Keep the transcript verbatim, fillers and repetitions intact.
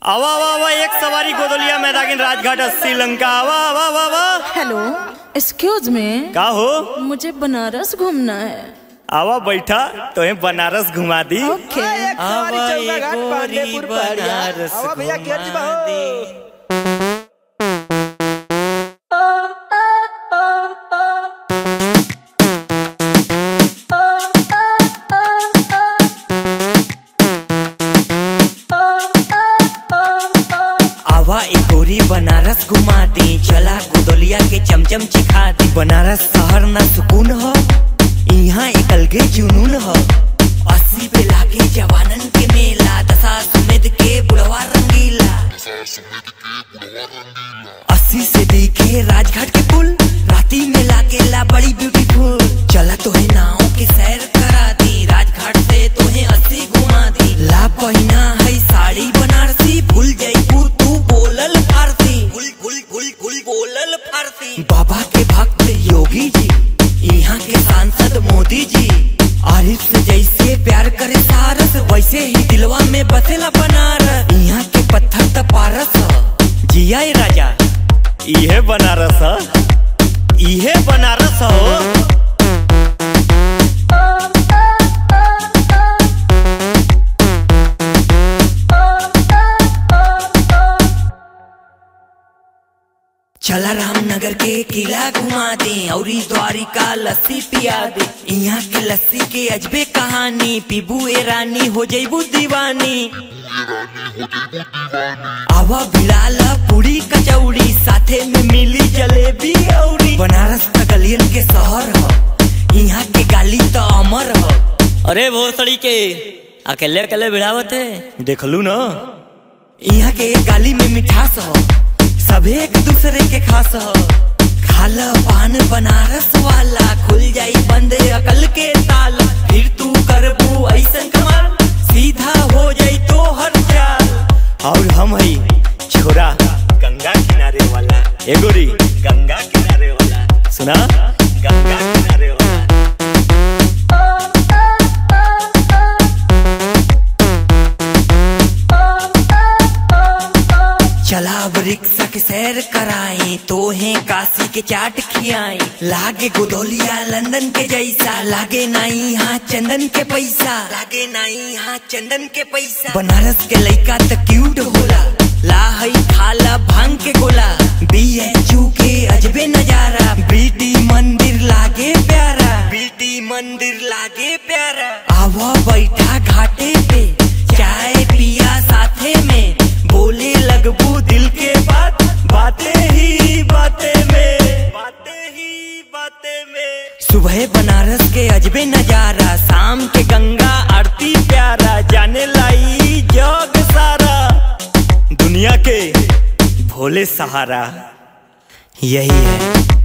आवा आवा आवा एक सवारी गोदलिया में दागिन राजघाट श्रीलंका आवा आवा आवा आवा। हेलो एक्सक्यूज मी, का हो? मुझे बनारस घूमना है। आवा बैठा तो बनारस घुमा दी। ओके। आवा एक गोरी बनारस घुमा दी। आवा एक गोरी बनारस घुमा दी, चला गोदलिया के चमचम चिखा दी। बनारस शहर ना सुकून हो, यहाँ एक अलगे जुनून हो। अस्सी पे लागे जवानन के मेला, दशा सुमेध के बुढ़वा रंगीला। अस्सी से देखे राजघाट के पुल, राती में लागेला बड़ी ब्यूटीफुल। चला तो है नाव की सैर करा दी, राजघाट से तो है अस्सी घुमा दी। ला पहिना है साड़ी बनारसी, भूल जाइबू तू बोलल फारसी। भूल भूल भूल भूल बोलल फारसी। बाबा के भक्त योगी जी, यहाँ के सांसद मोदी जी। आरिफ से जैसे प्यार करे सारस, वैसे ही दिलवा में बसेला बनारस। यहाँ के पत्थर त पारस जिया राजा, इहे बनारस है, इहे बनारस हो। चला रामनगर के किला घुमा दे, औरी द्वारिका लस्सी पिया दे। यहाँ के लस्सी के अजबे कहानी, पीबू ए रानी हो जइबू दीवानी। आवा बिलाला पूरी कचौड़ी, साथे में मिली जलेबी औरी। बनारस का गलियन के शहर हो, यहाँ के गाली तो अमर हो। अरे भोसड़ी के अकेले अकेले बिड़ावत है, देख लू ना। यहाँ के गाली में मिठास हो, सब एक दूसरे के खास हो। खाला पान बनारस वाला, खुल जाई बंद अकल के ताला। फिर तू करबू ऐसन कमाल, सीधा हो जाई तो हर चाल। और हम हई छोरा गंगा किनारे वाला, ए गोरी गंगा किनारे वाला, सुना गंगा किनारे वाला। चला अब रिक्शा के सैर कराई, तो है काशी के चाट खियाई। लागे गोदलिया लंदन के जैसा, लागे नाई यहाँ चंदन के पैसा। लागे नाई यहाँ चंदन के पैसा। बनारस के लइका तो क्यूट होला, ला हई खाला भांग के गोला। बी एच यू के अजबे नजारा, बीटी मंदिर लागे प्यारा। बीटी मंदिर लागे प्यारा। आवा बैठा घाटे पे, चाय पिया साथे में, बोले लगबू दिल के बात, बातें ही बातें में, बातें ही बातें में। सुबह बनारस के अजबे नजारा, शाम के गंगा आरती प्यारा। जाने लाई जग सारा, दुनिया के भोले सहारा यही है।